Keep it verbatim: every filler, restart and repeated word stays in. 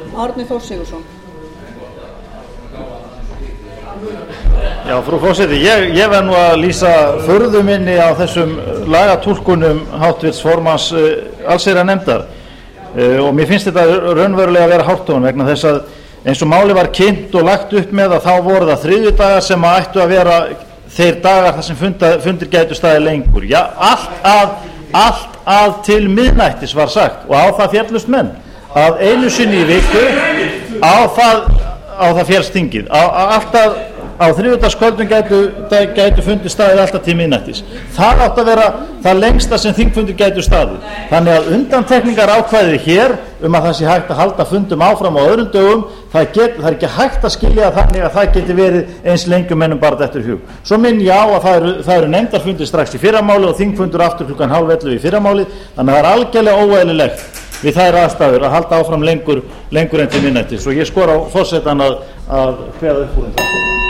Árni Þór Sigurðsson. Já, frú forseti, ég, ég verð nú að lýsa furðu minni á þessum lagatúlkunum háttvirts formanns uh, allsherjarnefndar uh, og mér finnst þetta raunverulega að vera hártón vegna þess að eins og máli var kynnt og lagt upp með að þá voru það þriðjudagar sem að ættu að vera þeir dagar þar sem funda, fundir gætu staðið lengur. Já, allt að, allt að til miðnættis var sagt og á það féllust menn að einu sinni í viku á það, á það féllst þingið, alltaf á þriðjudagskvöldum gætu, gætu fundir staðið alltaf til miðnættis. Það átt að vera það lengsta sem þingfundir gætu staðið. Þannig að undantekningar ákvæðið hér um að það sé hægt að halda fundum áfram á öðrum dögum, það, get, það er ekki hægt að skilja þannig að það geti verið eins lengjum mennum bara eftir hug. Svo minn já að það eru, það eru nefndarfundir strax í fyrramáli og þingfundur aftur klukkan hálf ellefu í fyrramáli, þannig að það er algjörlega óeðlilegt við þær aðstæður að halda áfram lengur, lengur en til miðnættis og ég skora á forsetann að, að kveða upp úr um það.